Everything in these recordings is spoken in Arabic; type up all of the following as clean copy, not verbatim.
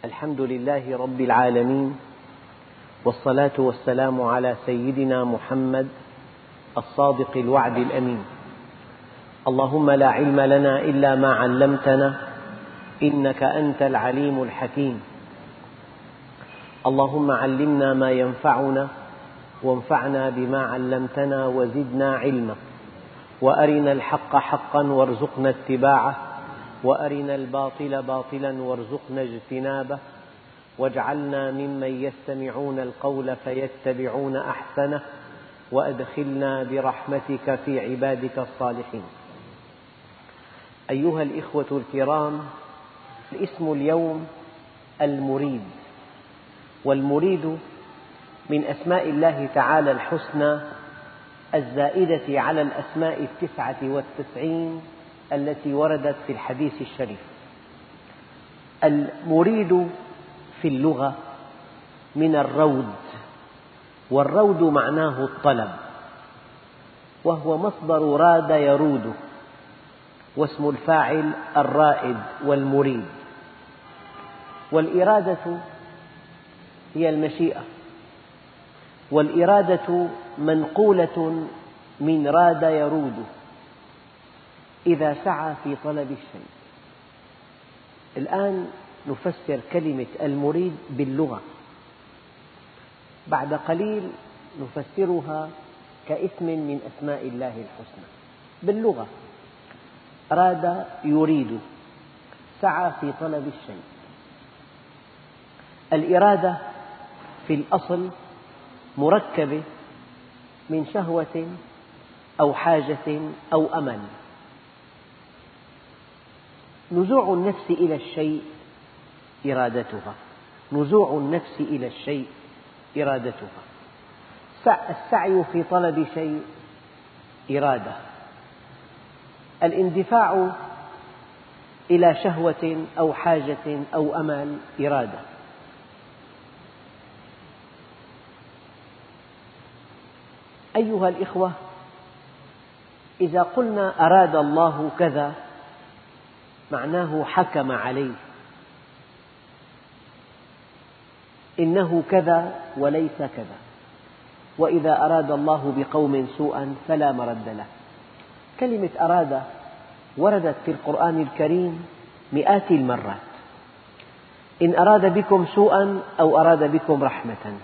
الحمد لله رب العالمين، والصلاة والسلام على سيدنا محمد الصادق الوعد الأمين. اللهم لا علم لنا إلا ما علمتنا إنك أنت العليم الحكيم. اللهم علمنا ما ينفعنا وانفعنا بما علمتنا وزدنا علما، وأرنا الحق حقا وارزقنا اتباعه، وأرنا الباطل باطلا وارزقنا اجتنابه، واجعلنا ممن يستمعون القول فيتبعون أحسنه، وأدخلنا برحمتك في عبادك الصالحين. أيها الإخوة الكرام، الاسم اليوم المريد، والمريد من أسماء الله تعالى الحسنى الزائدة على الأسماء 99 التي وردت في الحديث الشريف. المريد في اللغة من الرود، والرود معناه الطلب، وهو مصدر راد يرود، واسم الفاعل الرائد والمريد. والإرادة هي المشيئة، والإرادة منقولة من راد يرود إذا سعى في طلب الشيء. الآن نفسر كلمة المريد باللغة، بعد قليل نفسرها كاسم من أسماء الله الحسنى. باللغة راد يريد، سعى في طلب الشيء. الإرادة في الأصل مركبة من شهوة أو حاجة أو أمل. نزوع النفس إلى الشيء إرادتها، نزوع النفس إلى الشيء إرادتها. السعي في طلب شيء إرادة. الاندفاع إلى شهوة أو حاجة أو أمل إرادة. أيها الإخوة، إذا قلنا أراد الله كذا معناه حكم عليه، إنه كذا وليس كذا. وإذا أراد الله بقوم سوءا فلا مرد له. كلمة أراد وردت في القرآن الكريم مئات المرات. إن أراد بكم سوءا أو أراد بكم رحمة.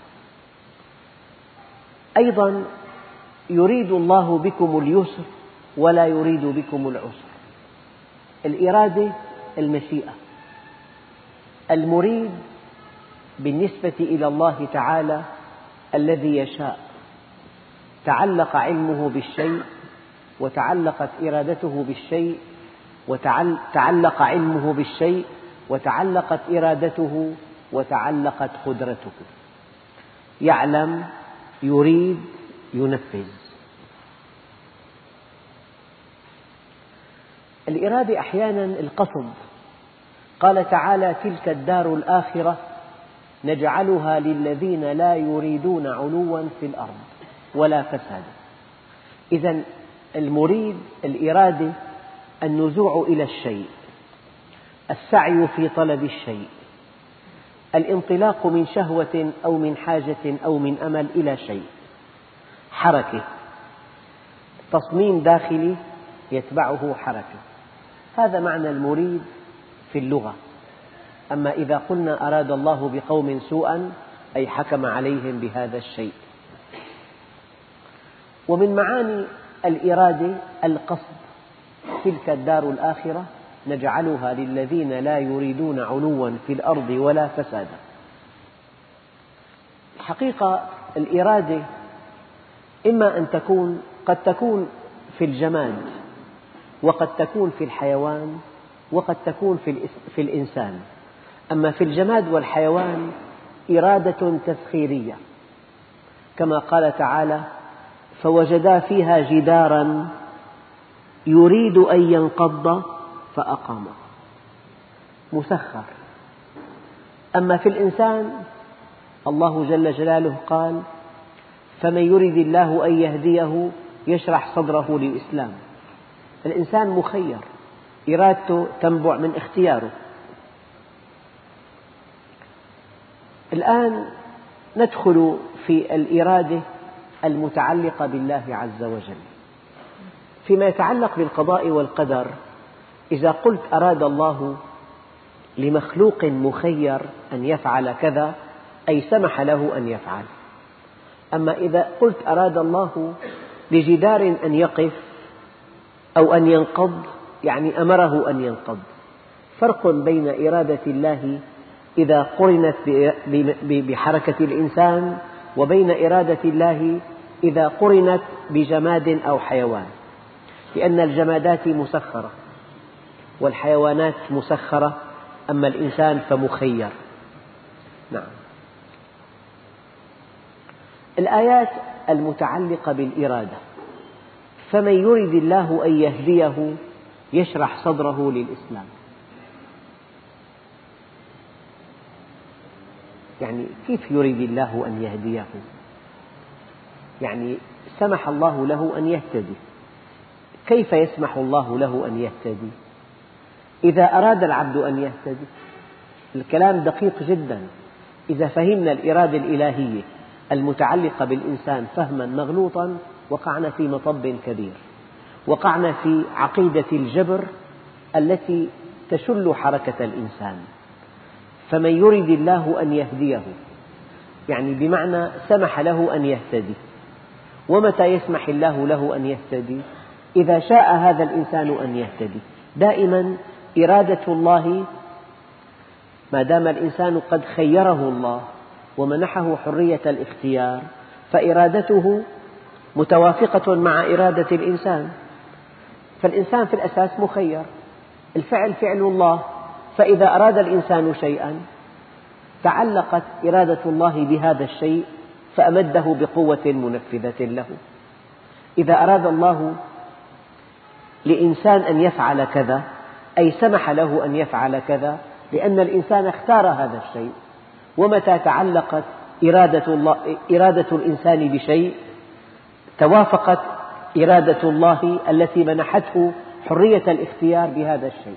أيضا يريد الله بكم اليسر ولا يريد بكم العسر. الإرادة المشيئة. المريد بالنسبة إلى الله تعالى الذي يشاء، تعلق علمه بالشيء وتعلقت إرادته بالشيء، وتعلق علمه بالشيء وتعلقت إرادته وتعلقت قدرته. يعلم، يريد، ينفذ. الإرادة أحيانا القصد. قال تعالى: تلك الدار الآخرة نجعلها للذين لا يريدون علوا في الأرض ولا فسادا. إذن المريد الإرادة النزوع إلى الشيء، السعي في طلب الشيء، الانطلاق من شهوة أو من حاجة أو من أمل إلى شيء، حركة، تصميم داخلي يتبعه حركة. هذا معنى المريد في اللغة. أما إذا قلنا أراد الله بقوم سوءا أي حكم عليهم بهذا الشيء. ومن معاني الإرادة القصد. تلك الدار الآخرة نجعلها للذين لا يريدون علوا في الأرض ولا فسادا. الحقيقة الإرادة إما أن قد تكون في الجماد، وقد تكون في الحيوان، وقد تكون في الإنسان. أما في الجماد والحيوان إرادة تسخيرية، كما قال تعالى: فوجدا فيها جدارا يريد أن ينقض فأقامه، مسخر. أما في الإنسان الله جل جلاله قال: فمن يرد الله أن يهديه يشرح صدره للإسلام. الإنسان مخير، إرادته تنبع من اختياره. الآن ندخل في الإرادة المتعلقة بالله عز وجل. فيما يتعلق بالقضاء والقدر، إذا قلت أراد الله لمخلوق مخير أن يفعل كذا، أي سمح له أن يفعل. أما إذا قلت أراد الله لجدار أن يقف أو أن ينقض، يعني أمره أن ينقض. فرق بين إرادة الله إذا قرنت بحركة الإنسان، وبين إرادة الله إذا قرنت بجماد أو حيوان، لأن الجمادات مسخرة والحيوانات مسخرة، أما الإنسان فمخير. نعم. الآيات المتعلقة بالإرادة: فمن يرد الله أن يهديه يشرح صدره للإسلام. يعني كيف يريد الله أن يهديه؟ يعني سمح الله له أن يهتدي. كيف يسمح الله له أن يهتدي؟ إذا أراد العبد أن يهتدي، الكلام دقيق جدا. إذا فهمنا الإرادة الإلهية المتعلقة بالإنسان فهما مغلوطا وقعنا في مطب كبير، وقعنا في عقيدة الجبر التي تشل حركة الإنسان. فمن يرد الله أن يهديه، يعني بمعنى سمح له أن يهتدي. ومتى يسمح الله له أن يهتدي؟ إذا شاء هذا الإنسان أن يهتدي. دائما إرادة الله، ما دام الإنسان قد خيره الله ومنحه حرية الاختيار، فإرادته متوافقة مع إرادة الإنسان. فالإنسان في الأساس مخير، الفعل فعل الله، فإذا أراد الإنسان شيئا تعلقت إرادة الله بهذا الشيء فأمده بقوة منفذة له. إذا أراد الله لإنسان أن يفعل كذا، أي سمح له أن يفعل كذا، لأن الإنسان اختار هذا الشيء. ومتى تعلقت إرادة الإنسان بشيء توافقت إرادة الله التي منحته حرية الاختيار بهذا الشيء.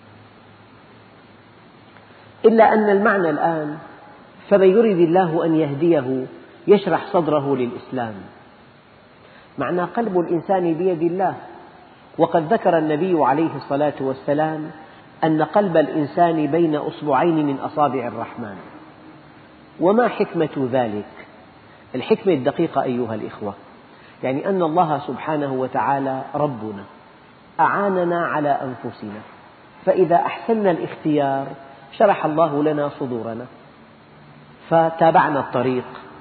إلا أن المعنى الآن فمن يرد الله أن يهديه يشرح صدره للإسلام، معنى قلب الإنسان بيد الله. وقد ذكر النبي عليه الصلاة والسلام أن قلب الإنسان بين أصبعين من أصابع الرحمن. وما حكمة ذلك؟ الحكمة الدقيقة أيها الإخوة، يعني أن الله سبحانه وتعالى ربنا أعاننا على أنفسنا، فإذا أحسننا الاختيار شرح الله لنا صدورنا، فتابعنا الطريق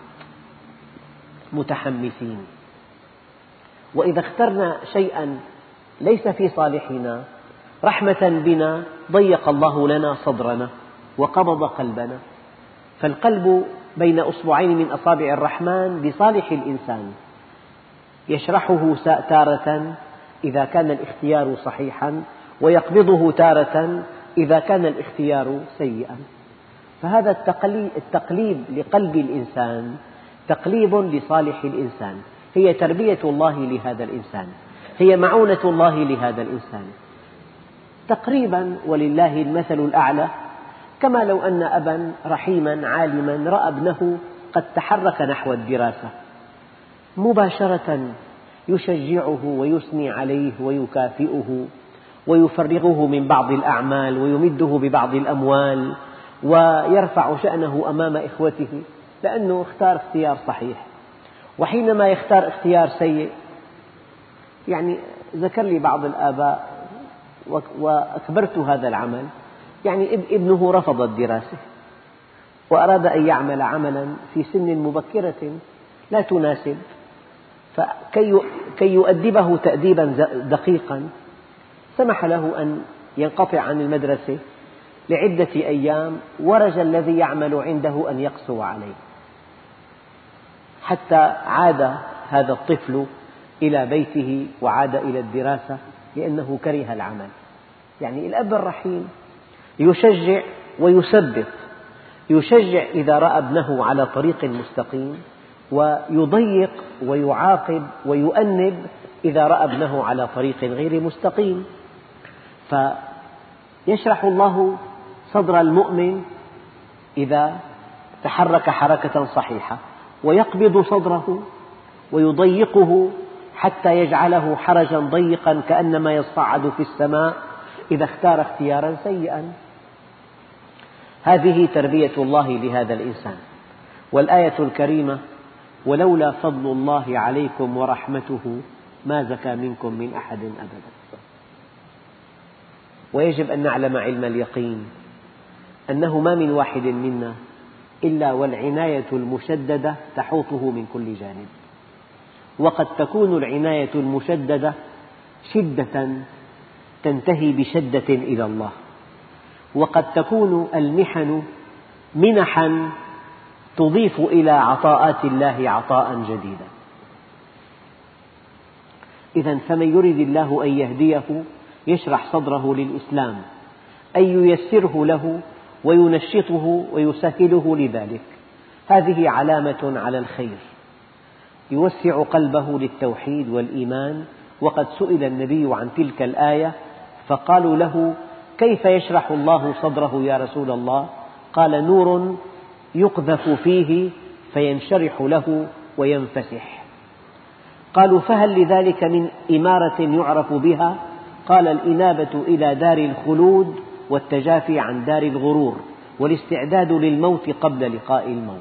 متحمسين. وإذا اخترنا شيئا ليس في صالحنا رحمة بنا ضيق الله لنا صدرنا وقبض قلبنا. فالقلب بين أصبعين من أصابع الرحمن بصالح الإنسان، يشرحه تارة إذا كان الاختيار صحيحا، ويقبضه تارة إذا كان الاختيار سيئا. فهذا التقليب لقلب الإنسان تقليب لصالح الإنسان، هي تربية الله لهذا الإنسان، هي معونة الله لهذا الإنسان تقريبا، ولله المثل الأعلى. كما لو أن أبا رحيما عالما رأى ابنه قد تحرك نحو الدراسة، مباشرة يشجعه ويثني عليه ويكافئه ويفرغه من بعض الأعمال ويمده ببعض الأموال ويرفع شأنه أمام إخوته، لأنه اختار اختيار صحيح. وحينما يختار اختيار سيء، يعني ذكر لي بعض الآباء وأكبرت هذا العمل، يعني ابنه رفض الدراسة وأراد أن يعمل عملا في سن مبكرة لا تناسب، فكي يؤدبه تأديبا دقيقا سمح له أن ينقطع عن المدرسة لعدة أيام، ورجى الذي يعمل عنده أن يقسو عليه، حتى عاد هذا الطفل إلى بيته وعاد إلى الدراسة لأنه كره العمل. يعني الأب الرحيم يشجع ويثبت، يشجع إذا رأى ابنه على طريق مستقيم، ويضيق ويعاقب ويؤنب إذا رأى ابنه على طريق غير مستقيم. فيشرح الله صدر المؤمن إذا تحرك حركة صحيحة، ويقبض صدره ويضيقه حتى يجعله حرجا ضيقا كأنما يصعد في السماء إذا اختار اختيارا سيئا. هذه تربية الله لهذا الإنسان. والآية الكريمة: ولولا فضل الله عليكم ورحمته ما زكى منكم من أحد أبدا. ويجب أن نعلم علم اليقين أنه ما من واحد منا إلا والعناية المشددة تحوطه من كل جانب، وقد تكون العناية المشددة شدة تنتهي بشدة إلى الله، وقد تكون المحن منحا تضيف إلى عطاءات الله عطاء جديدا. إذن فمن يرد الله أن يهديه يشرح صدره للإسلام، أي ييسره له وينشطه ويسهله لذلك. هذه علامة على الخير، يوسع قلبه للتوحيد والإيمان. وقد سئل النبي عن تلك الآية فقالوا له: كيف يشرح الله صدره يا رسول الله؟ قال: نور يقذف فيه فينشرح له وينفسح. قالوا: فهل لذلك من إمارة يعرف بها؟ قال: الإنابة إلى دار الخلود والتجافي عن دار الغرور والاستعداد للموت قبل لقاء الموت.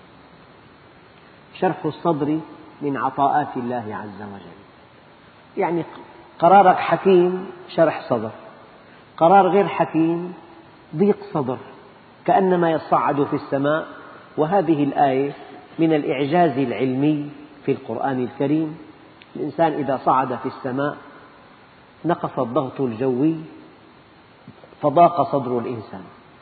شرح الصدر من عطاءات الله عز وجل. يعني قرارك حكيم شرح صدر، قرار غير حكيم ضيق صدر كأنما يصعد في السماء. وهذه الآية من الإعجاز العلمي في القرآن الكريم. الإنسان إذا صعد في السماء نقص الضغط الجوي فضاق صدر الإنسان.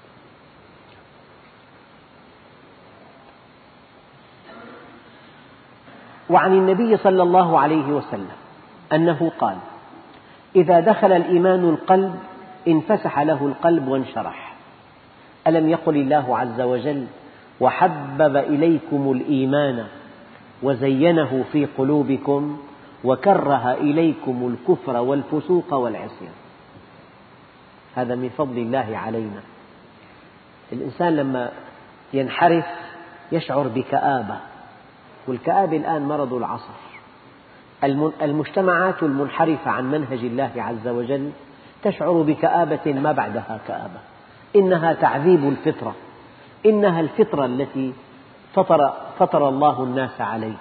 وعن النبي صلى الله عليه وسلم أنه قال: إذا دخل الإيمان القلب انفسح له القلب وانشرح. ألم يقل الله عز وجل: وحبب إليكم الإيمان وزينه في قلوبكم وكره إليكم الكفر والفسوق والعصيان. هذا من فضل الله علينا. الإنسان لما ينحرف يشعر بكآبة، والكآبة الآن مرض العصر. المجتمعات المنحرفة عن منهج الله عز وجل تشعر بكآبة ما بعدها كآبة. إنها تعذيب الفطرة، إنها الفطرة التي فطر الله الناس عليها.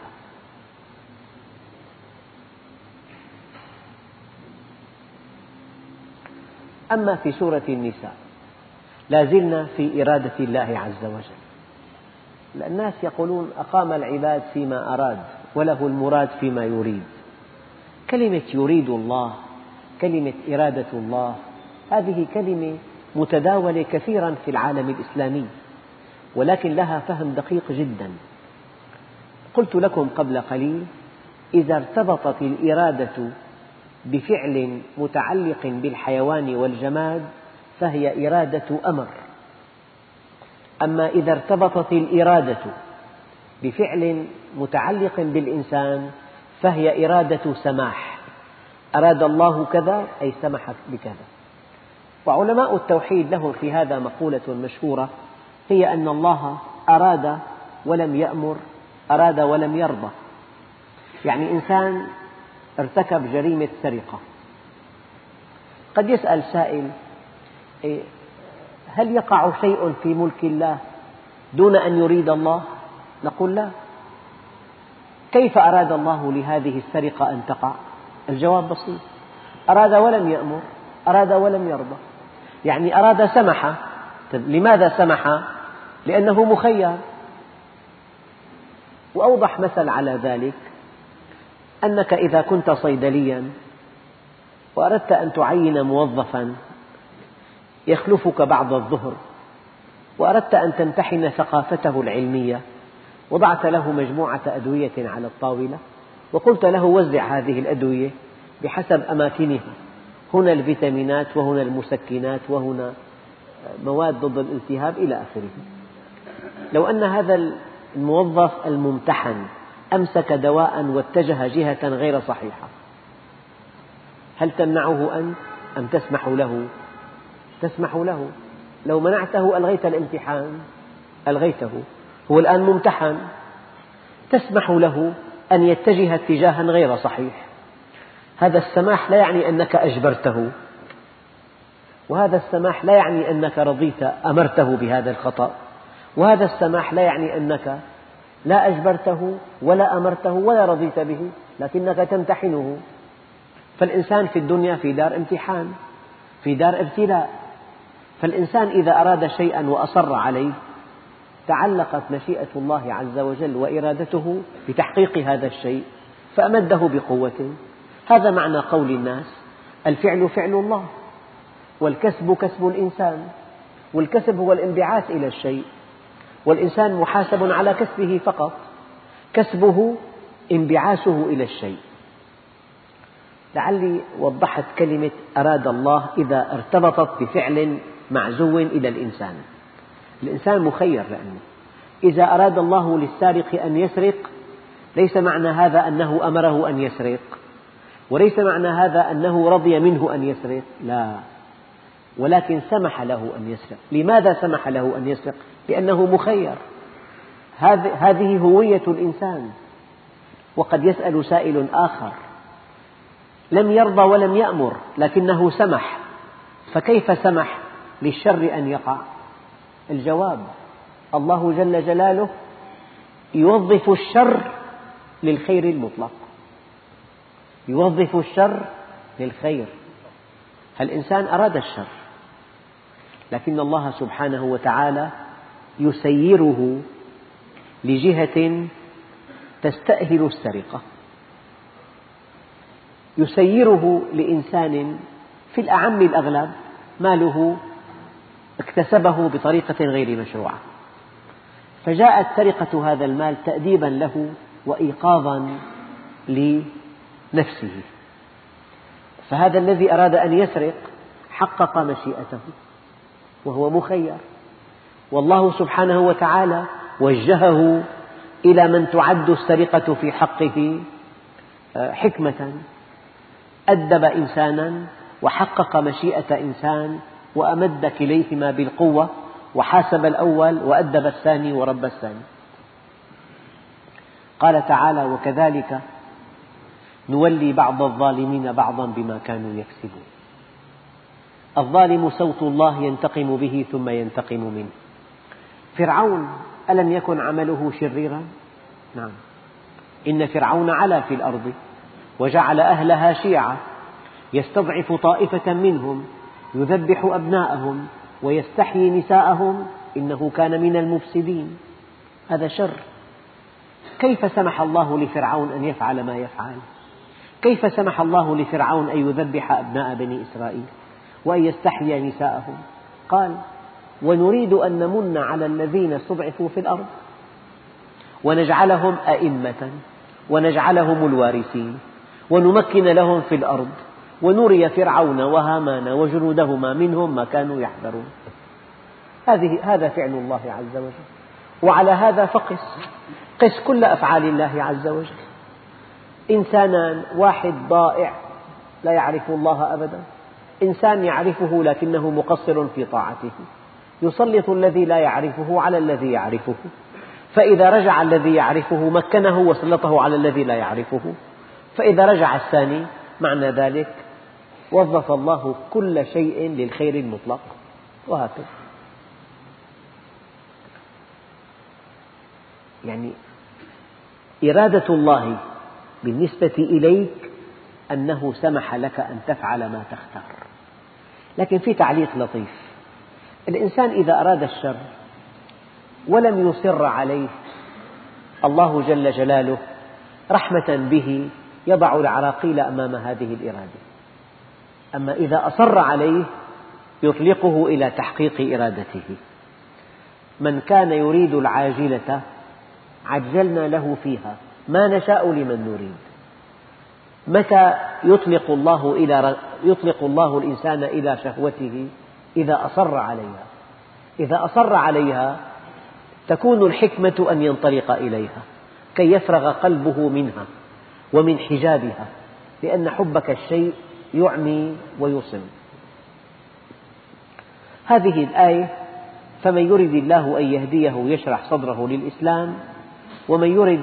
أما في سورة النساء لا زلنا في إرادة الله عز وجل. الناس يقولون: أقام العباد فيما أراد وله المراد فيما يريد. كلمة يريد الله، كلمة إرادة الله، هذه كلمة متداولة كثيرا في العالم الإسلامي، ولكن لها فهم دقيق جدا. قلت لكم قبل قليل: إذا ارتبطت الإرادة بفعل متعلق بالحيوان والجماد فهي إرادة أمر. أما إذا ارتبطت الإرادة بفعل متعلق بالإنسان فهي إرادة سماح. أراد الله كذا أي سمح بكذا. وعلماء التوحيد لهم في هذا مقولة مشهورة، هي أن الله أراد ولم يأمر، أراد ولم يرضى. يعني إنسان ارتكب جريمة سرقة، قد يسأل سائل: هل يقع شيء في ملك الله دون أن يريد الله؟ نقول: لا. كيف أراد الله لهذه السرقة أن تقع؟ الجواب بسيط: أراد ولم يأمر، أراد ولم يرضى. يعني أراد سمح. لماذا سمح؟ لأنه مخير. وأوضح مثل على ذلك أنك إذا كنت صيدليا وأردت أن تعين موظفا يخلفك بعد الظهر، وأردت أن تمتحن ثقافته العلمية، وضعت له مجموعة أدوية على الطاولة وقلت له: وزع هذه الأدوية بحسب أماكنها، هنا الفيتامينات وهنا المسكنات وهنا مواد ضد الالتهاب إلى آخره. لو أن هذا الموظف الممتحن أمسك دواء واتجه جهة غير صحيحة، هل تمنعه أنت أم تسمح له؟ تسمح له. لو منعته ألغيت الامتحان، ألغيته. هو الآن ممتحن، تسمح له أن يتجه اتجاها غير صحيح. هذا السماح لا يعني أنك أجبرته، وهذا السماح لا يعني أنك رضيت أمرته بهذا الخطأ، وهذا السماح لا يعني أنك لا أجبرته ولا أمرته ولا رضيت به، لكنك تمتحنه. فالإنسان في الدنيا في دار امتحان، في دار ابتلاء. فالإنسان إذا أراد شيئا وأصر عليه تعلقت مشيئة الله عز وجل وإرادته بتحقيق هذا الشيء فأمده بقوة. هذا معنى قول الناس: الفعل فعل الله، والكسب كسب الإنسان. والكسب هو الانبعاث إلى الشيء، والإنسان محاسب على كسبه فقط، كسبه انبعاثه إلى الشيء. لعلي وضحت كلمة أراد الله إذا ارتبطت بفعل معزو إلى الإنسان. الإنسان مخير، لأنه إذا أراد الله للسارق أن يسرق ليس معنى هذا أنه أمره أن يسرق، وليس معنى هذا أنه رضي منه أن يسرق، لا، ولكن سمح له أن يسرق. لماذا سمح له أن يسرق؟ لأنه مخير. هذه هوية الإنسان. وقد يسأل سائل آخر: لم يرضى ولم يأمر لكنه سمح، فكيف سمح للشر أن يقع؟ الجواب: الله جل جلاله يوظف الشر للخير المطلق، يوظف الشر للخير. الإنسان أراد الشر، لكن الله سبحانه وتعالى يسيره لجهة تستأهل السرقة، يسيره لإنسان في الأعم الأغلب ماله اكتسبه بطريقة غير مشروعة، فجاءت سرقة هذا المال تأديبا له وإيقاظا لنفسه. فهذا الذي أراد أن يسرق حقق مشيئته وهو مخير، والله سبحانه وتعالى وجهه إلى من تعد السرقة في حقه حكمة، أدب إنسانا وحقق مشيئة إنسان وأمد كليهما بالقوة، وحاسب الأول وأدب الثاني ورب الثاني. قال تعالى: وكذلك نولي بعض الظالمين بعضا بما كانوا يكسبون. الظالم صوت الله ينتقم به ثم ينتقم منه. فرعون ألم يكن عمله شريرا؟ نعم، إن فرعون علا في الأرض وجعل أهلها شيعا يستضعف طائفة منهم يذبح أبناءهم ويستحيي نساءهم إنه كان من المفسدين. هذا شر. كيف سمح الله لفرعون أن يفعل ما يفعل؟ كيف سمح الله لفرعون أن يذبح أبناء بني إسرائيل وأن يستحيي نساءهم؟ قال: ونريد أن نمن على الذين استضعفوا في الأرض ونجعلهم أئمة ونجعلهم الوارثين ونمكن لهم في الأرض ونري فرعون وهامان وجنودهما منهم ما كانوا يحذرون. هذا فعل الله عز وجل. وعلى هذا قس كل أفعال الله عز وجل. إنسانان: واحد ضائع لا يعرف الله أبدا، إنسان يعرفه لكنه مقصر في طاعته، يسلط الذي لا يعرفه على الذي يعرفه، فإذا رجع الذي يعرفه مكنه وسلطه على الذي لا يعرفه، فإذا رجع الثاني معنى ذلك وظف الله كل شيء للخير المطلق، وهكذا. يعني إرادة الله بالنسبة إليك أنه سمح لك أن تفعل ما تختار. لكن في تعليق لطيف: الإنسان إذا أراد الشر ولم يصر عليه الله جل جلاله رحمة به يضع العراقيل أمام هذه الإرادة، أما إذا أصر عليه يطلقه إلى تحقيق إرادته. من كان يريد العاجلة عجلنا له فيها ما نشاء لمن نريد. متى يطلق الله الإنسان إلى شهوته؟ إذا أصر عليها. إذا أصر عليها تكون الحكمة أن ينطلق إليها كي يفرغ قلبه منها ومن حجابها، لأن حبك الشيء يعمي ويصم. هذه الآية فمن يرد الله أن يهديه يشرح صدره للإسلام، ومن يرد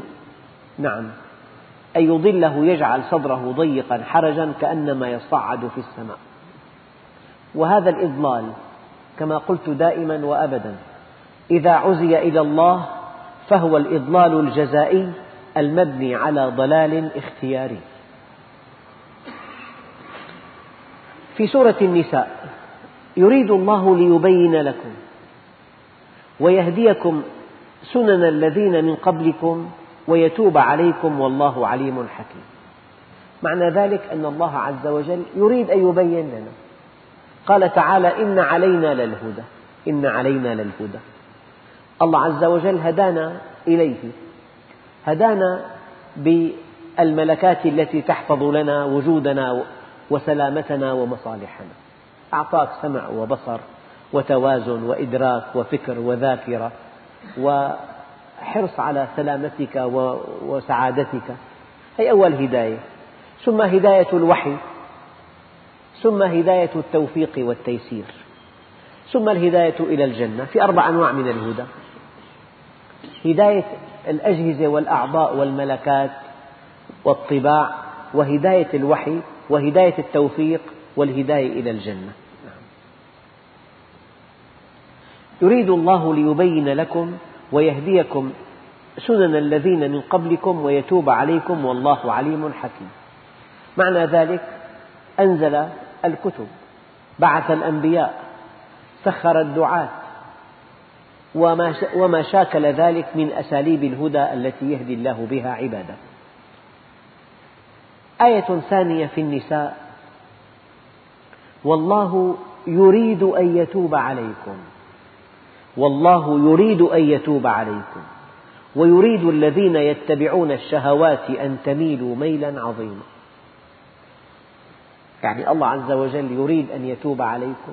أن يضله يجعل صدره ضيقا حرجا كأنما يصعد في السماء. وهذا الإضلال كما قلت دائما وأبدا إذا عزي إلى الله فهو الإضلال الجزائي المبني على ضلال اختياري. في سورة النساء: يريد الله ليبين لكم ويهديكم سنن الذين من قبلكم ويتوب عليكم والله عليم حكيم. معنى ذلك أن الله عز وجل يريد أن يبين لنا. قال تعالى: إن علينا للهدى. إن علينا للهدى. الله عز وجل هدانا إليه، هدانا بالملكات التي تحفظ لنا وجودنا وسلامتنا ومصالحنا. أعطاك سمع وبصر وتوازن وإدراك وفكر وذاكرة وحرص على سلامتك وسعادتك. هي أول هداية. ثم هداية الوحي، ثم هداية التوفيق والتيسير، ثم الهداية إلى الجنة. في 4 أنواع من الهدى: هداية الأجهزة والأعضاء والملكات والطباع، وهداية الوحي، وهداية التوفيق، والهداية إلى الجنة. يريد الله ليبين لكم ويهديكم سنن الذين من قبلكم ويتوب عليكم والله عليم حكيم. معنى ذلك أنزل الكتب، بعث الأنبياء، سخر الدعاة، وما شاكل ذلك من أساليب الهدى التي يهدي الله بها عباده. آية ثانية في النساء: والله يريد أن يتوب عليكم. والله يريد أن يتوب عليكم ويريد الذين يتبعون الشهوات أن تميلوا ميلا عظيما. يعني الله عز وجل يريد أن يتوب عليكم،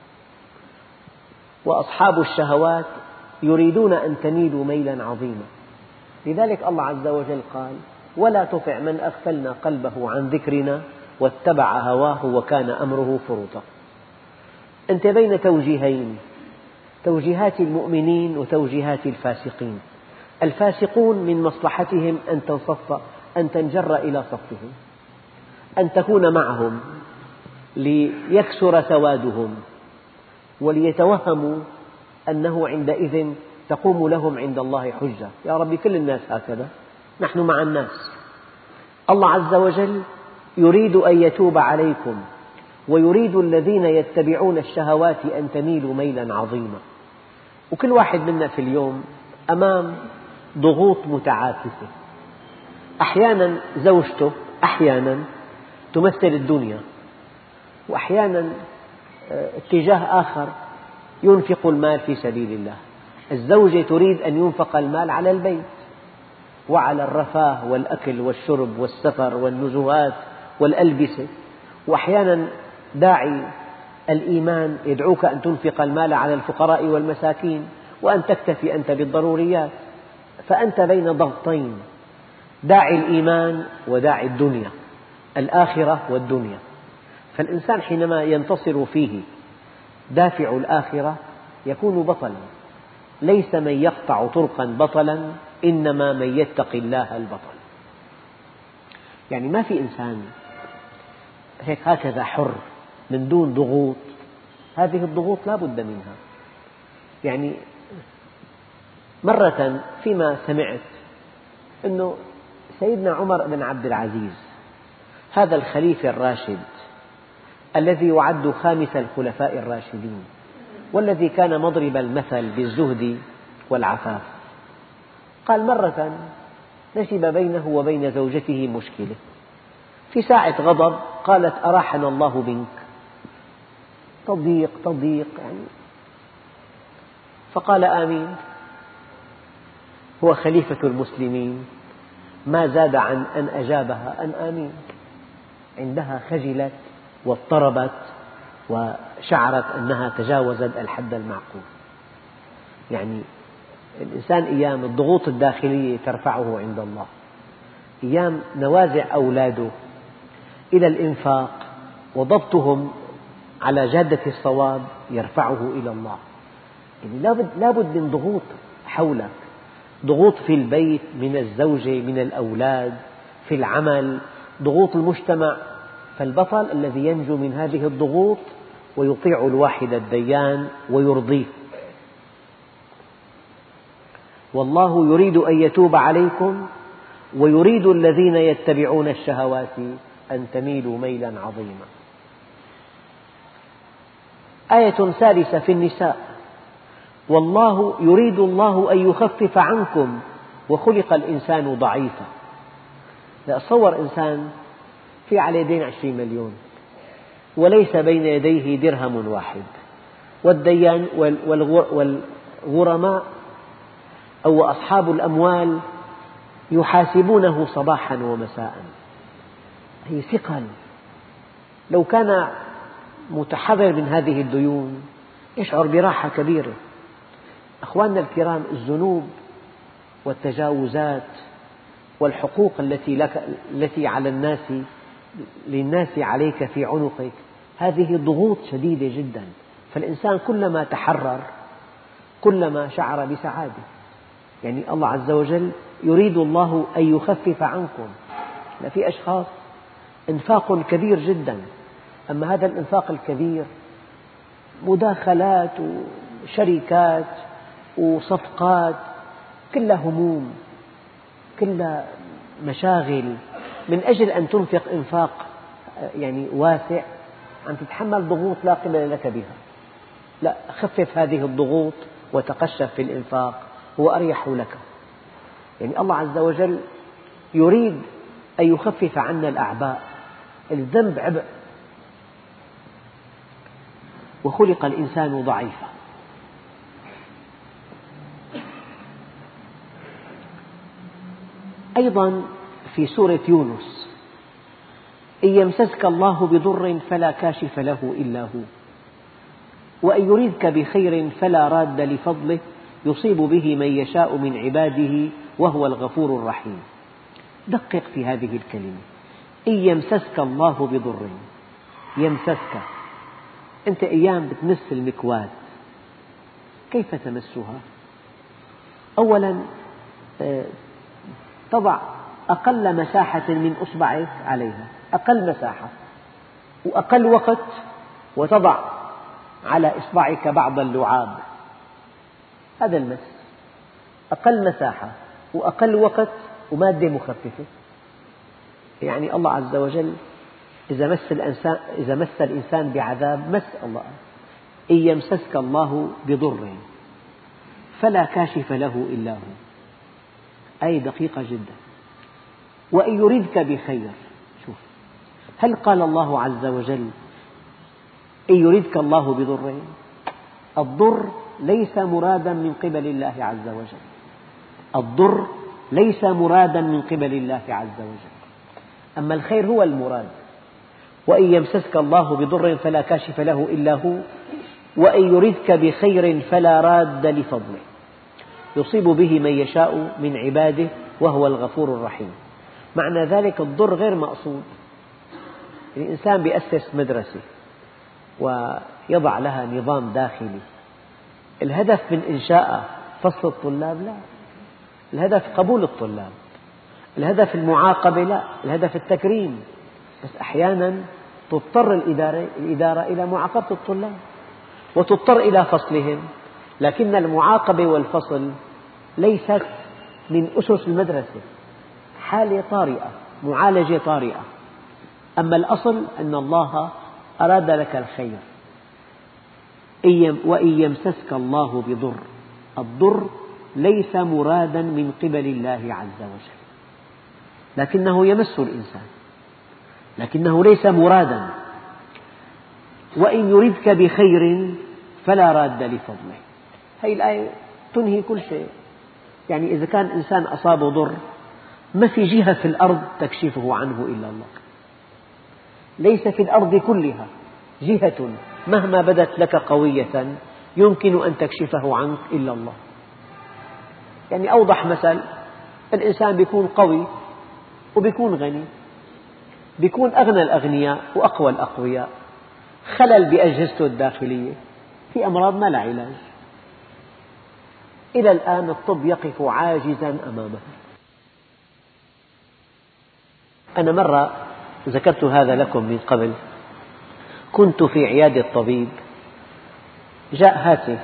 وأصحاب الشهوات يريدون أن تميلوا ميلا عظيما. لذلك الله عز وجل قال: ولا تطع من أغفلنا قلبه عن ذكرنا واتبع هواه وكان أمره فرطا. أنت بين توجيهين: توجيهات المؤمنين وتوجيهات الفاسقين. الفاسقون من مصلحتهم أن تنجر إلى صفهم، أن تكون معهم ليكثر سوادهم وليتوهموا أنه عندئذ تقوم لهم عند الله حجة. يا رب كل الناس هكذا، نحن مع الناس. الله عز وجل يريد أن يتوب عليكم ويريد الذين يتبعون الشهوات أن تميلوا ميلا عظيما. وكل واحد منا في اليوم أمام ضغوط متعاكسة. أحيانا زوجته أحيانا تمثل الدنيا، وأحيانا اتجاه آخر ينفق المال في سبيل الله. الزوجة تريد أن ينفق المال على البيت وعلى الرفاه والأكل والشرب والسفر والنزهات والألبسة، وأحيانا داعي الإيمان يدعوك أن تنفق المال على الفقراء والمساكين وأن تكتفي أنت بالضروريات. فأنت بين ضغطين: داعي الإيمان وداعي الدنيا، الآخرة والدنيا. فالإنسان حينما ينتصر فيه دافع الآخرة يكون بطلا. ليس من يقطع طرقا بطلا، إنما من يتقي الله البطل. يعني ما في إنسان هكذا حر من دون ضغوط. هذه الضغوط لا بد منها. يعني مرة فيما سمعت أنه سيدنا عمر بن عبد العزيز، هذا الخليفة الراشد الذي يعد خامس الخلفاء الراشدين، والذي كان مضرب المثل بالزهد والعفاف، قال مرة نشب بينه وبين زوجته مشكلة، في ساعة غضب قالت: أراحنا الله بنك. تضييق يعني. فقال: آمين. هو خليفة المسلمين، ما زاد عن أن أجابها أن آمين. عندها خجلت واضطربت وشعرت أنها تجاوزت الحد المعقول. يعني الإنسان أيام الضغوط الداخلية ترفعه عند الله، أيام نوازع أولاده إلى الإنفاق وضبطهم على جادة الصواب يرفعه إلى الله. يعني لابد من ضغوط حولك، ضغوط في البيت من الزوجة من الأولاد، في العمل، ضغوط المجتمع. فالبطل الذي ينجو من هذه الضغوط ويطيع الواحد الديان ويرضيه. والله يريد أن يتوب عليكم ويريد الذين يتبعون الشهوات أن تميلوا ميلا عظيما. آية ثالثة في النساء: والله يريد الله أن يخفف عنكم وخلق الإنسان ضعيفا. تصور إنسان في عليه دين 20 مليون وليس بين يديه درهم واحد، والديان والغرماء أو أصحاب الأموال يحاسبونه صباحا ومساء. هي ثقل. لو كان متحرر من هذه الديون يشعر براحة كبيرة. أخواننا الكرام، الذنوب والتجاوزات والحقوق التي على للناس عليك في عنقك، هذه ضغوط شديدة جدا. فالإنسان كلما تحرر كلما شعر بسعادة. يعني الله عز وجل يريد الله أن يخفف عنكم. في أشخاص إنفاق كبير جدا، أما هذا الإنفاق الكبير مداخلات وشركات وصفقات، كلها هموم، كلها مشاغل. من أجل أن تنفق إنفاق يعني واسع عم تتحمل ضغوط لا قبل لك بها. لا، خفف هذه الضغوط وتقشف في الإنفاق، هو أريح لك. يعني الله عز وجل يريد أن يخفف عنا الأعباء. الذنب عبء. وخلق الإنسان ضعيفا. أيضا في سورة يونس: إن يمسسك الله بضر فلا كاشف له إلا هو وإن يردك بخير فلا راد لفضله يصيب به من يشاء من عباده وهو الغفور الرحيم. دقق في هذه الكلمة: إن يمسسك الله بضر. يمسسك، أنت أيام بتمس المكواة، كيف تمسها؟ أولا تضع أقل مساحة من أصبعك عليها، أقل مساحة وأقل وقت، وتضع على إصبعك بعض اللعاب. هذا المس، أقل مساحة وأقل وقت ومادة مخففة. يعني الله عز وجل إذا مس الإنسان بعذاب مس الله. إن يمسسك الله بضر فلا كاشف له إلا هو، أي دقيقة جدا. وإن يردك بخير، شوف، هل قال الله عز وجل إن يردك الله بضر؟ الضر ليس مرادا من قبل الله عز وجل. الضر ليس مرادا من قبل الله عز وجل، أما الخير هو المراد. وإن يمسسك الله بضر فلا كاشف له إلا هو وإن يردك بخير فلا راد لفضله يصيب به من يشاء من عباده وهو الغفور الرحيم. معنى ذلك الضر غير مقصود. الإنسان يأسس مدرسة ويضع لها نظام داخلي، الهدف من إنشائها فصل الطلاب؟ لا، الهدف قبول الطلاب، الهدف المعاقبة؟ لا، الهدف التكريم. بس أحيانا تضطر الإدارة إلى معاقبة الطلاب وتضطر إلى فصلهم، لكن المعاقبة والفصل ليست من أسس المدرسة، حالة طارئة، معالجة طارئة. أما الأصل أن الله أراد لك الخير. وإن يمسسك الله بضر، الضر ليس مرادا من قبل الله عز وجل، لكنه يمس الإنسان، لكنه ليس مرادا. وإن يردك بخير فلا راد لفضله. هذه الآية تنهي كل شيء. يعني إذا كان إنسان أصابه ضر ما في جهة في الأرض تكشفه عنه إلا الله. ليس في الأرض كلها جهة مهما بدت لك قوية يمكن أن تكشفه عنك إلا الله. يعني أوضح مثل: الإنسان يكون قوي ويكون غني، يكون أغنى الأغنياء وأقوى الأقوياء، خلل بأجهزته الداخلية، في أمراض ما لها علاج. إلى الآن الطب يقف عاجزا أمامه. أنا مرة ذكرت هذا لكم من قبل، كنت في عيادة طبيب، جاء هاتف،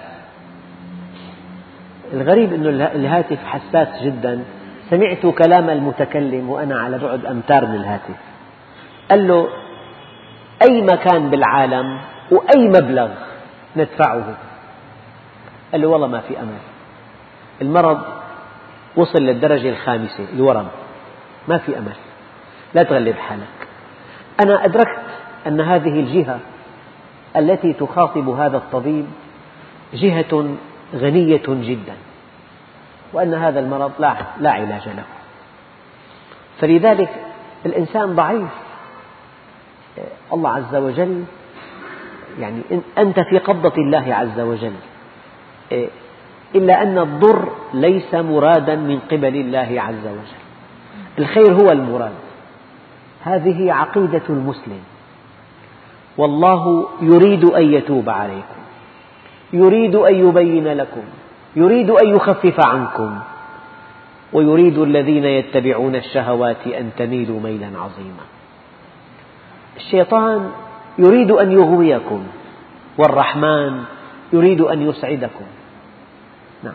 الغريب أن الهاتف حساس جدا، سمعت كلام المتكلم وأنا على بعد أمتار من الهاتف. قال له: أي مكان بالعالم وأي مبلغ ندفعه؟ قال له: والله ما في أمل، المرض وصل للدرجة الخامسة، الورم، ما في أمل، لا تغلب حالك. أنا أدركت أن هذه الجهة التي تخاطب هذا الطبيب جهة غنية جدا، وأن هذا المرض لا علاج له، فلذلك الإنسان ضعيف. الله عز وجل يعني أنت في قبضة الله عز وجل، إلا أن الضر ليس مرادا من قبل الله عز وجل، الخير هو المراد. هذه عقيدة المسلم. والله يريد أن يتوب عليكم، يريد أن يبين لكم، يريد أن يخفف عنكم، ويريد الذين يتبعون الشهوات أن تميلوا ميلا عظيما. الشيطان يريد أن يغويكم، والرحمن يريد أن يسعدكم. نعم.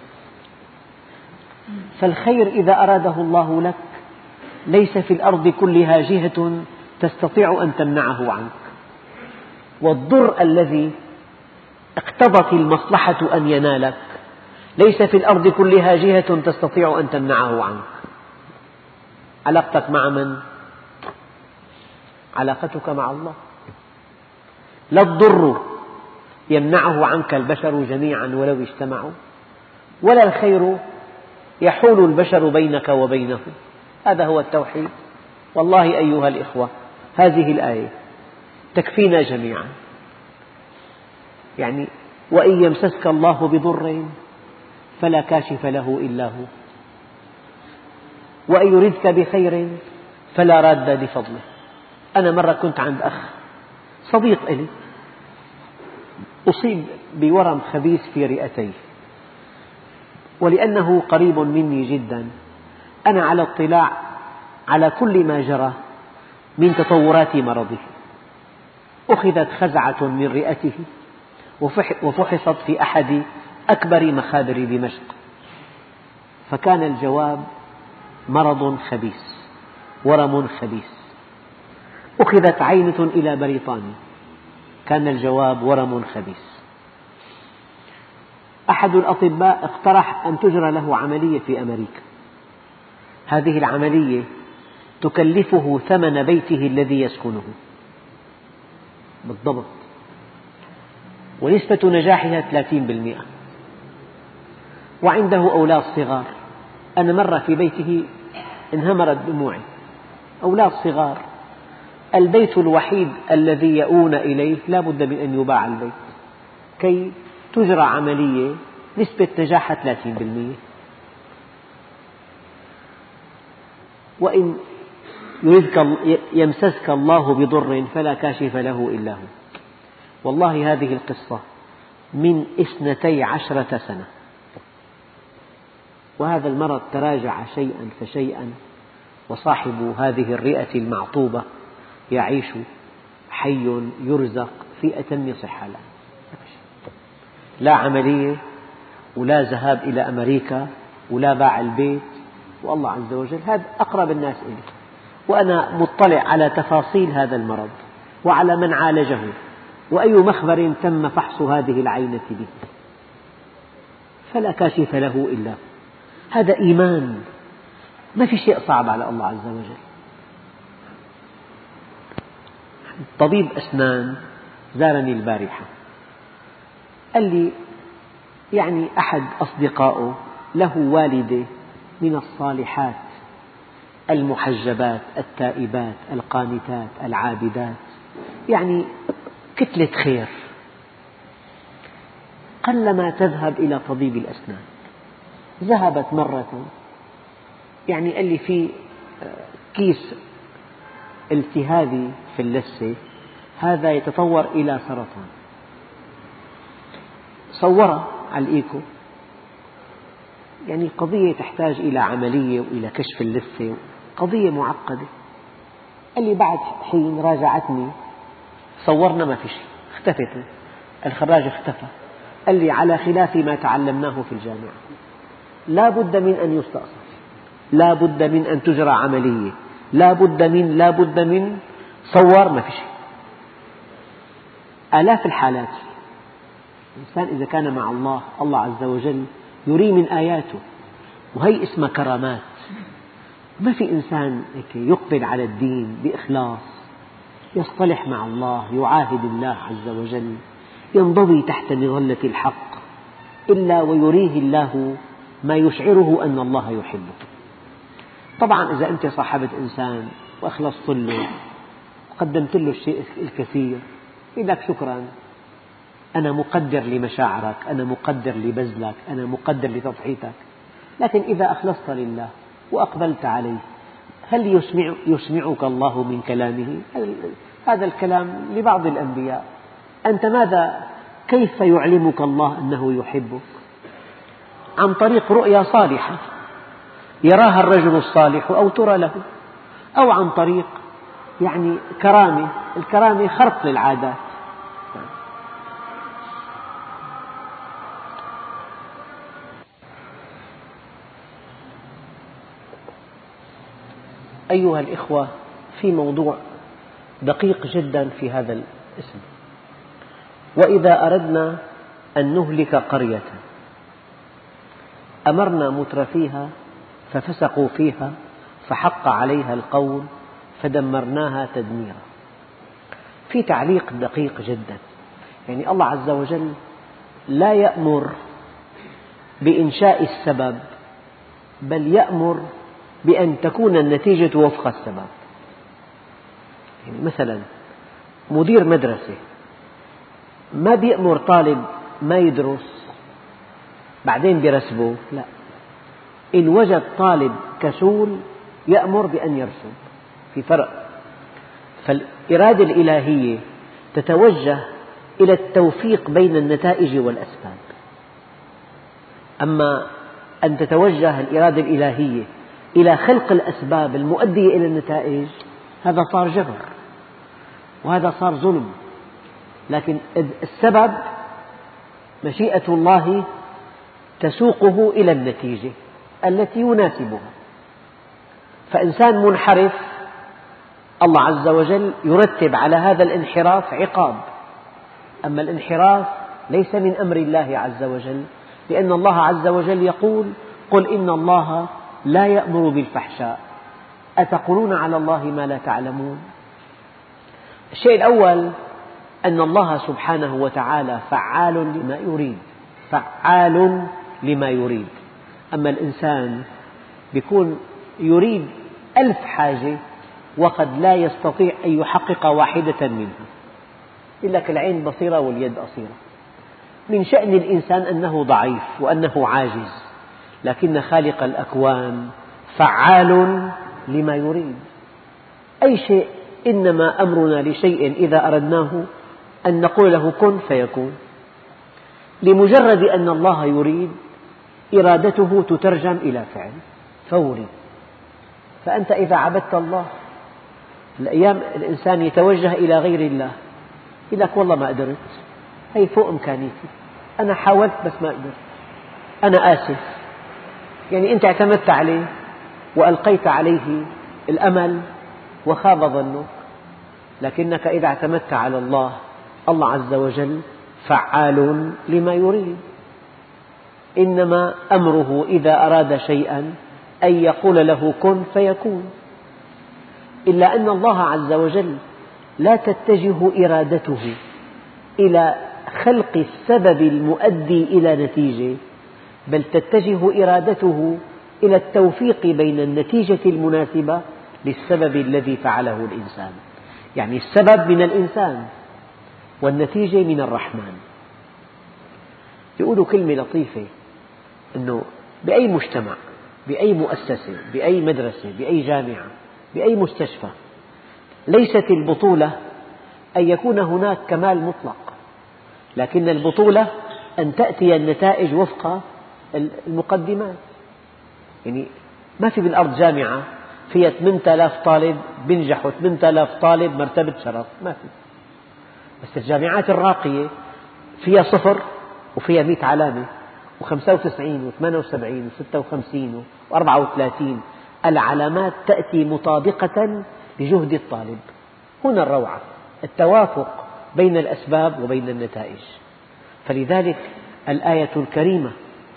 فالخير إذا أراده الله لك ليس في الأرض كلها جهة تستطيع أن تمنعه عنك، والضر الذي اقتضت المصلحة أن ينالك ليس في الأرض كلها جهة تستطيع أن تمنعه عنك. علاقتك مع من؟ علاقتك مع الله. لا الضر يمنعه عنك البشر جميعا ولو اجتمعوا، ولا الخير يحول البشر بينك وبينه. هذا هو التوحيد. والله أيها الإخوة، هذه الآية تكفينا جميعا. يعني وإن يمسسك الله بضر فلا كاشف له إلا هو، وإن يردك بخير فلا راد لفضله. أنا مرة كنت عند أخ صديق لي أصيب بورم خبيث في رئتيه، ولأنه قريب مني جدا أنا على اطلاع على كل ما جرى من تطورات مرضه. أخذت خزعة من رئته وفحصت في أحد أكبر مخابر دمشق، فكان الجواب مرض خبيث، ورم خبيث. أخذت عينة إلى بريطانيا، كان الجواب ورم خبيث. أحد الأطباء اقترح أن تجرى له عملية في أمريكا، هذه العملية تكلفه ثمن بيته الذي يسكنه بالضبط، ونسبة نجاحها 30%، وعنده أولاد صغار. أنا مرة في بيته انهمرت دموعي، أولاد صغار، البيت الوحيد الذي يؤون إليه لا بد من أن يباع البيت كي تجرى عملية نسبة نجاحها 30%. وإن يمسسك الله بضر فلا كاشف له إلا هو. والله هذه القصة من 12 سنة، وهذا المرض تراجع شيئا فشيئا، وصاحب هذه الرئة المعطوبة يعيش حي يرزق في أتم صحة، لا عملية ولا ذهاب إلى أمريكا ولا باع البيت، والله عز وجل هذا أقرب الناس إلي، وأنا مطلع على تفاصيل هذا المرض وعلى من عالجه وأي مخبر تم فحص هذه العينة به، فلا كاشف له إلا هو. هذا إيمان، ما في شيء صعب على الله عز وجل. طبيب أسنان زارني البارحة، قال لي يعني أحد أصدقائه له والدة من الصالحات المحجبات التائبات القانتات العابدات، يعني كتلة خير، قلما تذهب إلى طبيب الأسنان. ذهبت مرة، يعني قال لي في كيس التهابي في اللثة، هذا يتطور إلى سرطان. صورها على الإيكو، يعني قضية تحتاج إلى عملية وإلى كشف اللثة، قضية معقدة. قال لي بعد حين راجعتني، صورنا ما في شيء، اختفت، الخراج اختفى. قال لي على خلاف ما تعلمناه في الجامعة، لا بد من أن يستأصل، لا بد من أن تجرى عملية، لا بد من صور ما في شيء. آلاف الحالات. الإنسان إذا كان مع الله، الله عز وجل يري من آياته، وهي اسمها كرامات. ما في إنسان يقبل على الدين بإخلاص، يصطلح مع الله، يعاهد الله عز وجل، ينضوي تحت مظلة الحق، إلا ويريه الله ما يشعره أن الله يحبه. طبعا إذا أنت صاحبت إنسان وأخلصت له وقدمت له الشيء الكثير، يقول لك شكرا، أنا مقدر لمشاعرك، أنا مقدر لبذلك، أنا مقدر لتضحيتك. لكن إذا أخلصت لله وأقبلت عليه، هل يسمعك الله من كلامه؟ هذا الكلام لبعض الأنبياء. أنت كيف يعلمك الله أنه يحبك؟ عن طريق رؤيا صالحة يراها الرجل الصالح أو ترى له، أو عن طريق كرامة. الكرامة خرق للعادات. أيها الإخوة، في موضوع دقيق جدا في هذا الاسم. وإذا أردنا أن نهلك قرية أمرنا مترفيها ففسقوا فيها فحق عليها القول فدمرناها تدميرا. في تعليق دقيق جدا. يعني الله عز وجل لا يأمر بإنشاء السبب، بل يأمر بأن تكون النتيجة وفق السبب. يعني مثلا مدير مدرسة ما بيأمر طالب ما يدرس بعدين برسبه، لا، إن وجد طالب كسول يأمر بأن يرسب. في فرق. فالإرادة الإلهية تتوجه إلى التوفيق بين النتائج والأسباب. أما أن تتوجه الإرادة الإلهية إلى خلق الأسباب المؤدية إلى النتائج، هذا صار جبر، وهذا صار ظلم. لكن السبب مشيئة الله تسوقه إلى النتيجة التي يناسبها. فإنسان منحرف، الله عز وجل يرتب على هذا الانحراف عقاب. أما الانحراف ليس من أمر الله عز وجل، لأن الله عز وجل يقول: قل إن الله لا يأمر بالفحشاء أتقولون على الله ما لا تعلمون. الشيء الأول أن الله سبحانه وتعالى فعال لما يريد، فعال لما يريد. أما الإنسان يكون يريد 1000 حاجة وقد لا يستطيع أن يحقق واحدة منها. يقول لك العين بصيرة واليد قصيرة. من شأن الإنسان أنه ضعيف وأنه عاجز، لكن خالق الأكوان فعال لما يريد. أي شيء إنما أمرنا لشيء إذا أردناه أن نقول له كن فيكون. لمجرد أن الله يريد، إرادته تترجم إلى فعل فوري. فأنت إذا عبدت الله، الأيام الإنسان يتوجه إلى غير الله، يقول لك والله ما قدرت، هي فوق إمكانيتي، أنا حاولت بس ما قدرت، أنا آسف. يعني أنت اعتمدت عليه وألقيت عليه الأمل وخاب ظنك. لكنك إذا اعتمدت على الله، الله عز وجل فعال لما يريد. إنما أمره إذا أراد شيئا أن يقول له كن فيكون. إلا أن الله عز وجل لا تتجه إرادته إلى خلق السبب المؤدي إلى نتيجة، بل تتجه إرادته إلى التوفيق بين النتيجة المناسبة للسبب الذي فعله الإنسان. يعني السبب من الإنسان والنتيجة من الرحمن. يقولوا كلمة لطيفة، أنه بأي مجتمع، بأي مؤسسة، بأي مدرسة، بأي جامعة، بأي مستشفى، ليست البطولة أن يكون هناك كمال مطلق، لكن البطولة أن تأتي النتائج وفق المقدمات. يعني ما في بالأرض جامعة فيها 8000 طالب بينجحوا 8000 طالب مرتبة شرف، ما في. بس الجامعات الراقية فيها 0 وفيها 100 علامة و95 و78 و56 و34. العلامات تأتي مطابقة لجهد الطالب. هنا الروعة، التوافق بين الأسباب وبين النتائج. فلذلك الآية الكريمة: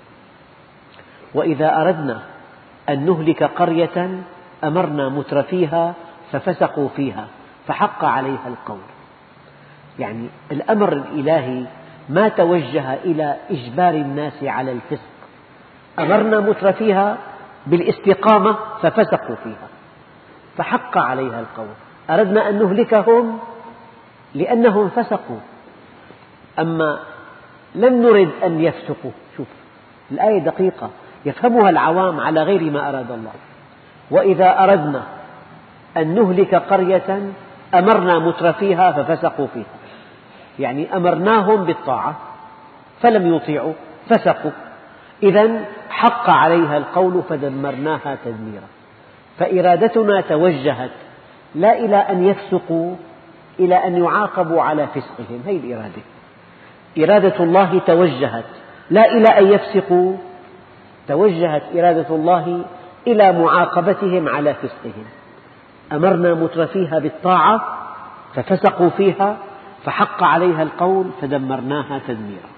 وإذا أردنا أن نهلك قرية أمرنا مترفيها ففسقوا فيها فحق عليها القول. يعني الأمر الإلهي ما توجه إلى إجبار الناس على الفسق، أمرنا مترفيها بالاستقامة ففسقوا فيها فحق عليها القول. أردنا أن نهلكهم لأنهم فسقوا، أما لم نرد أن يفسقوا. شوف الآية دقيقة يفهمها العوام على غير ما أراد الله. وإذا أردنا أن نهلك قرية أمرنا مترفيها ففسقوا فيها، يعني أمرناهم بالطاعة فلم يطيعوا فسقوا، إذن حق عليها القول فدمرناها تدميرا. فإرادتنا توجهت لا إلى أن يفسقوا، إلى أن يعاقبوا على فسقهم. هذه الإرادة. إرادة الله توجهت لا إلى أن يفسقوا، توجهت إرادة الله إلى معاقبتهم على فسقهم. أمرنا مترفيها بالطاعة ففسقوا فيها فحق عليها القول فدمرناها تدميرا.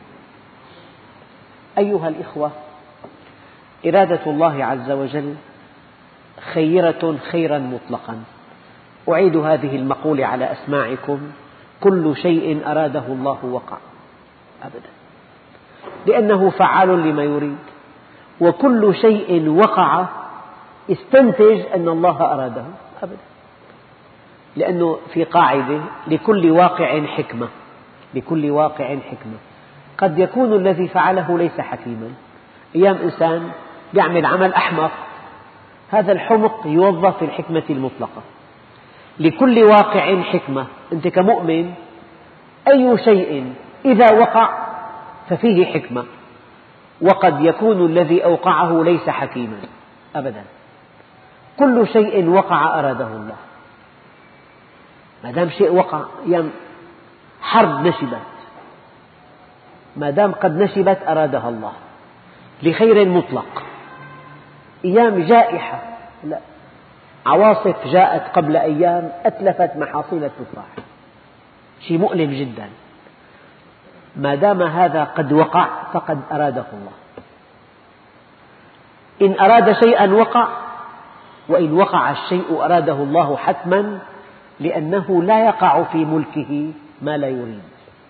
أيها الإخوة، إرادة الله عز وجل خيرة خيرا مطلقا. أعيد هذه المقولة على أسماعكم: كل شيء أراده الله وقع، أبدا، لأنه فعال لما يريد. وكل شيء وقع استنتج أن الله أراده، أبدا، لأنه في قاعدة: لكل واقع حكمة. لكل واقع حكمة. قد يكون الذي فعله ليس حكيما. أيام إنسان يعمل عمل أحمق، هذا الحمق يوظف في الحكمة المطلقة. لكل واقع حكمة. أنت كمؤمن أي شيء إذا وقع ففيه حكمة، وقد يكون الذي أوقعه ليس حكيما، أبدا. كل شيء وقع أراده الله. ما دام شيء وقع، أيام حرب نشبت، ما دام قد نشبت أرادها الله لخير مطلق. أيام جائحة، لا، عواصف جاءت قبل أيام أتلفت محاصيل التفاح، شيء مؤلم جدا. ما دام هذا قد وقع فقد أراده الله. إن أراد شيئا وقع، وإن وقع الشيء أراده الله حتما، لأنه لا يقع في ملكه ما لا يريد.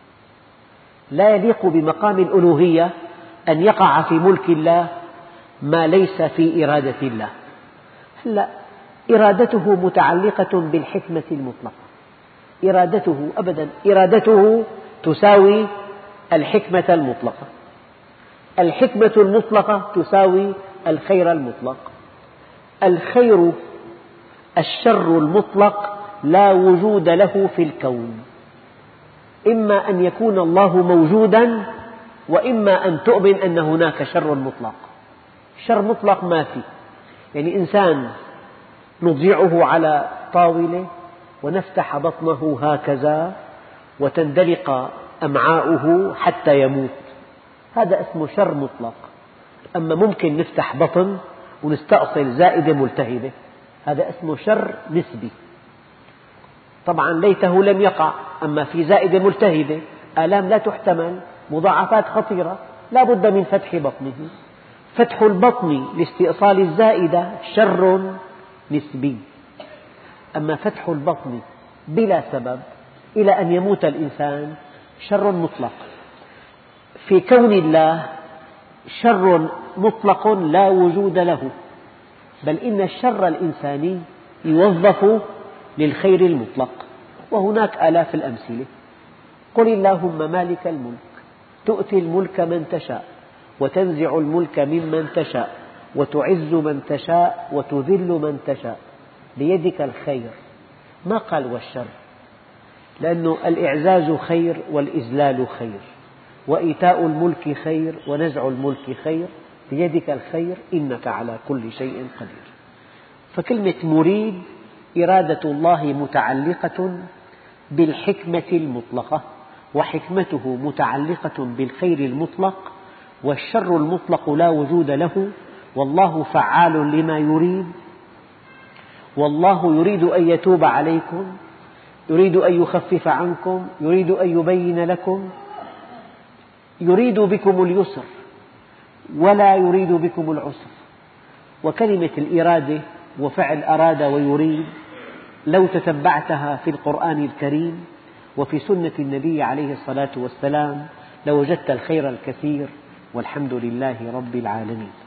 لا يليق بمقام الألوهية أن يقع في ملك الله ما ليس في إرادة الله. لا، إرادته متعلقة بالحكمة المطلقة. إرادته أبدا، إرادته تساوي الحكمة المطلقة. الحكمة المطلقة تساوي الخير المطلق. الخير الشر المطلق لا وجود له في الكون. إما أن يكون الله موجودا، وإما أن تؤمن أن هناك شر مطلق. شر مطلق ما في. يعني إنسان نضيعه على طاولة ونفتح بطنه هكذا وتندلق أمعاؤه حتى يموت، هذا اسمه شر مطلق. أما ممكن نفتح بطن ونستأصل زائدة ملتهبة، هذا اسمه شر نسبي. طبعا ليته لم يقع، أما في زائدة ملتهبة، آلام لا تحتمل، مضاعفات خطيرة، لا بد من فتح بطنه. فتح البطن لاستئصال الزائدة شر نسبي. أما فتح البطن بلا سبب إلى أن يموت الإنسان شر مطلق. في كون الله شر مطلق لا وجود له، بل إن الشر الإنساني يوظف للخير المطلق، وهناك آلاف الأمثلة. قل اللهم مالك الملك تؤتي الملك من تشاء وتنزع الملك ممن تشاء وتعز من تشاء وتذل من تشاء بيدك الخير. ما قال والشر، لأن الإعزاز خير والإذلال خير، وإيتاء الملك خير ونزع الملك خير، بيدك الخير إنك على كل شيء قدير. فكلمة مريد إرادة الله متعلقة بالحكمة المطلقة، وحكمته متعلقة بالخير المطلق، والشر المطلق لا وجود له، والله فعال لما يريد، والله يريد أن يتوب عليكم، يريد أن يخفف عنكم، يريد أن يبين لكم، يريد بكم اليسر ولا يريد بكم العسر. وكلمة الإرادة وفعل أراد ويريد لو تتبعتها في القرآن الكريم وفي سنة النبي عليه الصلاة والسلام لوجدت الخير الكثير، والحمد لله رب العالمين.